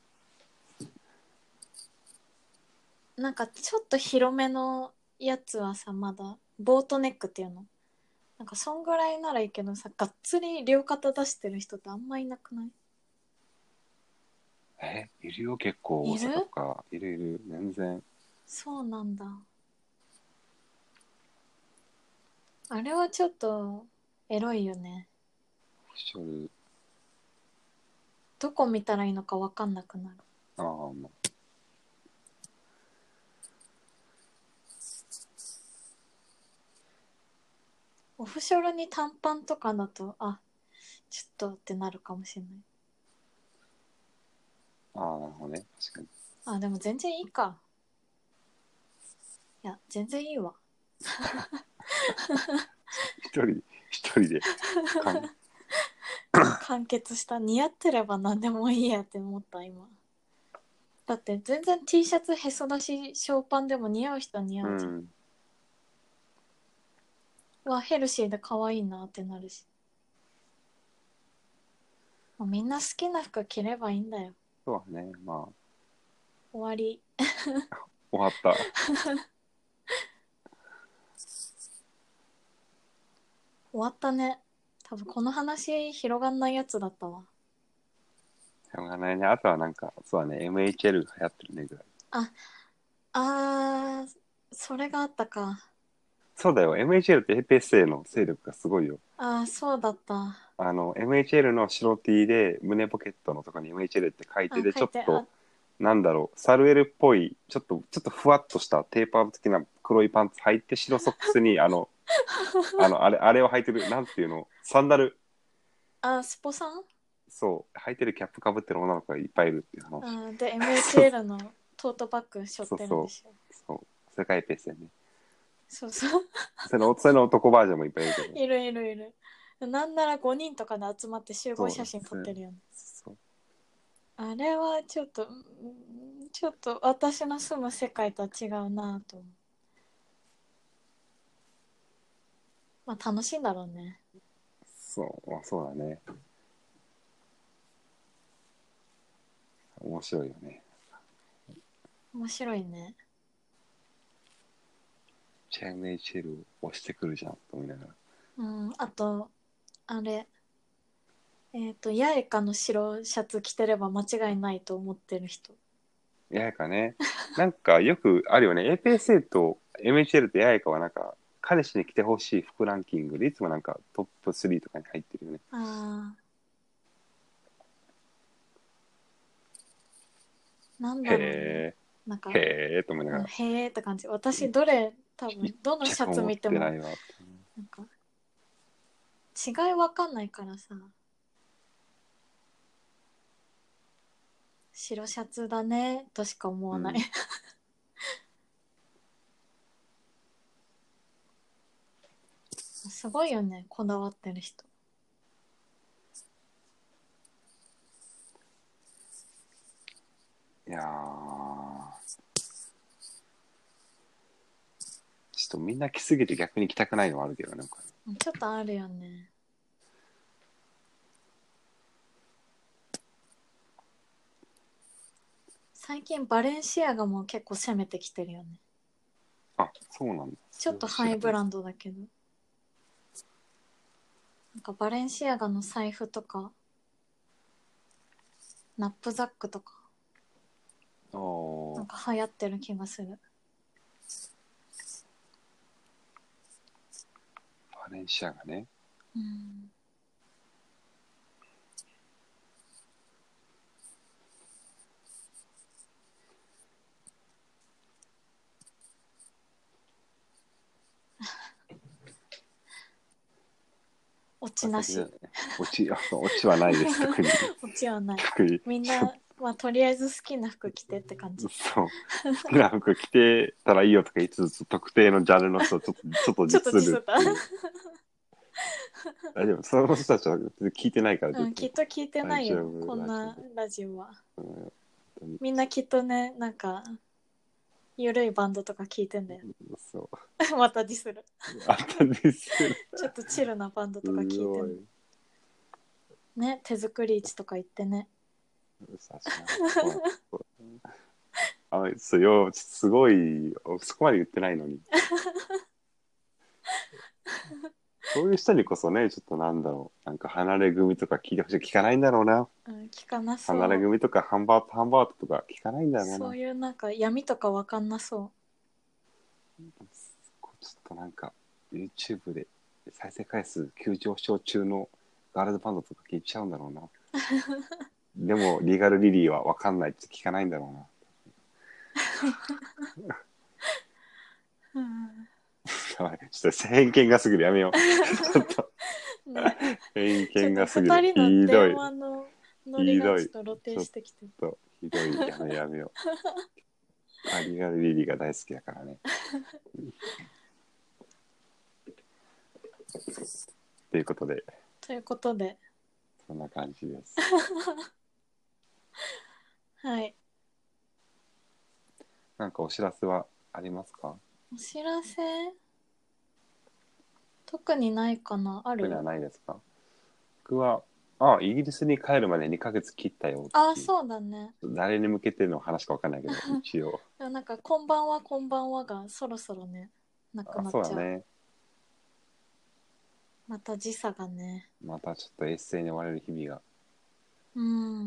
[SPEAKER 2] なんかちょっと広めのやつはさ、まだボートネックっていうの。なんかそんぐらいならいいけどさ、がっつり両肩出してる人ってあんまいなくない？
[SPEAKER 1] いるよ、結構。大阪と
[SPEAKER 2] いる？
[SPEAKER 1] か。いるいる。全然。
[SPEAKER 2] そうなんだ。あれはちょっとエロいよね。
[SPEAKER 1] オフショル。
[SPEAKER 2] どこ見たらいいのか分かんなくなる。
[SPEAKER 1] ああ、まあ。
[SPEAKER 2] オフショルに短パンとかだと、あ、ちょっとってなるかもしれない。
[SPEAKER 1] ああ、なるほどね。確かに。
[SPEAKER 2] あ、でも全然いいか。いや、全然いいわ。
[SPEAKER 1] 一人で、かん、
[SPEAKER 2] 完結した。似合ってれば何でもいいやって思った今。だって全然 T シャツへそ出しショーパンでも似合う人は似合うじゃん。
[SPEAKER 1] うん。
[SPEAKER 2] わ、ヘルシーで可愛いなってなるし。もうみんな好きな服着ればいいんだよ。
[SPEAKER 1] そうだね。まあ、
[SPEAKER 2] 終わり。
[SPEAKER 1] 終わった。
[SPEAKER 2] 終わったね。多分この話広がんないやつだったわ。
[SPEAKER 1] しょうがないね。あとはなんか、そうだね。MHL が流行ってるねぐらい。
[SPEAKER 2] あ、あー、それがあったか。
[SPEAKER 1] そうだよ。MHL って APSA の勢力がすごいよ。
[SPEAKER 2] あー、そうだった。
[SPEAKER 1] MHL の白 T で胸ポケットのとこに MHL って書いて
[SPEAKER 2] あ、
[SPEAKER 1] で、
[SPEAKER 2] 書いて、
[SPEAKER 1] ちょっと、なんだろう、サルエルっぽい、ちょっとふわっとしたテーパー的な黒いパンツ履いて、白ソックスに、あれを履いてる、なんていうの、サンダル、
[SPEAKER 2] スポさん。
[SPEAKER 1] そう、履いてるキャップかぶってる女の子がいっぱいいるっていう話。
[SPEAKER 2] で、
[SPEAKER 1] そう
[SPEAKER 2] MHL のトートバッグ背負ってるんで
[SPEAKER 1] そうそ
[SPEAKER 2] しょ。
[SPEAKER 1] う、そう、世界ペースやね。
[SPEAKER 2] そうそう。
[SPEAKER 1] それの男バージョンもいっぱいいるけど、
[SPEAKER 2] いるいるいる。なんなら5人とかで集まって集合
[SPEAKER 1] そう、
[SPEAKER 2] 写真撮ってるよね。
[SPEAKER 1] そう、
[SPEAKER 2] あれはちょっと、ちょっと私の住む世界とは違うなと思う。まあ楽しいんだろうね。
[SPEAKER 1] そうだね。面白いよね。
[SPEAKER 2] 面白いね。
[SPEAKER 1] チェーン HL を押してくるじゃんと思いながら。
[SPEAKER 2] うん、あと、あれ、八重かの白シャツ着てれば間違いないと思ってる人。
[SPEAKER 1] ややかね。なんかよくあるよね。APSA と MHL とややかはなんか、彼氏に着てほしい服ランキングでいつもなんかトップ3とかに入ってるよね。
[SPEAKER 2] あなん
[SPEAKER 1] へ
[SPEAKER 2] だろうね。
[SPEAKER 1] え、
[SPEAKER 2] なんか、
[SPEAKER 1] へえと思いながら、
[SPEAKER 2] へーって感じ。私、
[SPEAKER 1] 一
[SPEAKER 2] 多分、どのシャツ
[SPEAKER 1] 着も持っ
[SPEAKER 2] 見ても、
[SPEAKER 1] てないわ。
[SPEAKER 2] なんか、違いわかんないからさ、白シャツだね、としか思わない。
[SPEAKER 1] うん。
[SPEAKER 2] すごいよね、こだわってる人。
[SPEAKER 1] いやー、ちっとみんな来すぎて逆に来たくないのはあるけどね。
[SPEAKER 2] ちょっとあるよね。最近バレンシアガも結構攻めてきてるよね。
[SPEAKER 1] あ、そうなんだ。
[SPEAKER 2] ちょっとハイブランドだけど。なんかバレンシアガの財布とか、ナップザックとか、なんか流行ってる気がする。
[SPEAKER 1] バレンシアガね。
[SPEAKER 2] うん。落ちなし。
[SPEAKER 1] 落ちはないです、特に。
[SPEAKER 2] 落ちはない。
[SPEAKER 1] 特に。
[SPEAKER 2] みんな、まあ、とりあえず好きな服着てって感じ。
[SPEAKER 1] そう。好きな服着てたらいいよとか言いつつ、特定のジャンルの人をちょっとディスるっていう。大丈夫。その人たちは聞いてないから。
[SPEAKER 2] うん、きっと聞いてないよ。こんなラジオは。みんなきっとね、なんか、ゆるいバンドとか聞いてんだよ。
[SPEAKER 1] そう。
[SPEAKER 2] またディスる。
[SPEAKER 1] あったんですよ。
[SPEAKER 2] ちょっとチルなバンドとか聞いてる。ね、手作り市とか行ってね。
[SPEAKER 1] そうよ、すごい、そこまで言ってないのに。そういう人にこそね、ちょっとなんだろう、なんか離れ組とか聞いてほしい。聞かないんだろうな。
[SPEAKER 2] うん、聞かなそう。
[SPEAKER 1] 離れ組とかハンバートとか聞かないんだろうな。
[SPEAKER 2] そういうなんか闇とかわかんなそう。
[SPEAKER 1] ちょっとなんか YouTube で再生回数急上昇中のガールズバンドとか聞いちゃうんだろうな。でもリーガルリリーは分かんないって聞かないんだろうな。
[SPEAKER 2] うん、
[SPEAKER 1] ちょっと偏見がすぎる、やめよう。ちょっと、ね、偏見がすぎる。
[SPEAKER 2] 2人の電話のノリがちょっと露呈してきてる。
[SPEAKER 1] ちょっとひどい、やめよう。リーガルリリーが大好きだからね。ということで。そんな感じです。
[SPEAKER 2] はい。
[SPEAKER 1] なんかお知らせはありますか？
[SPEAKER 2] お知らせ特にないかな。ある？
[SPEAKER 1] 特にはないですか？僕は、イギリスに帰るまで2ヶ月切ったよ。
[SPEAKER 2] そうだね。
[SPEAKER 1] 誰に向けての話か分かんないけど、一応。
[SPEAKER 2] なんか、こんばんは、こんばんはがそろそろね、なくなっちゃう。
[SPEAKER 1] そうだね。
[SPEAKER 2] また時差がね。
[SPEAKER 1] またちょっとエッセイに追われる日々が。
[SPEAKER 2] うん。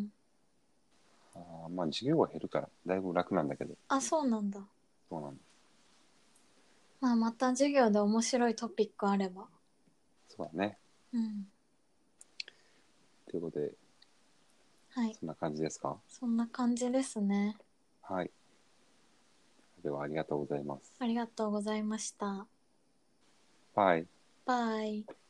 [SPEAKER 1] まあ授業が減るからだいぶ楽なんだけど。
[SPEAKER 2] そうなんだ。
[SPEAKER 1] そうなんだ。
[SPEAKER 2] まあ、また授業で面白いトピックあれば。
[SPEAKER 1] そうだね。
[SPEAKER 2] うん。
[SPEAKER 1] ということで、
[SPEAKER 2] はい。
[SPEAKER 1] そんな感じですか？
[SPEAKER 2] そんな感じですね。
[SPEAKER 1] はい。ではありがとうございます。
[SPEAKER 2] ありがとうございました。
[SPEAKER 1] バイ。
[SPEAKER 2] バイ。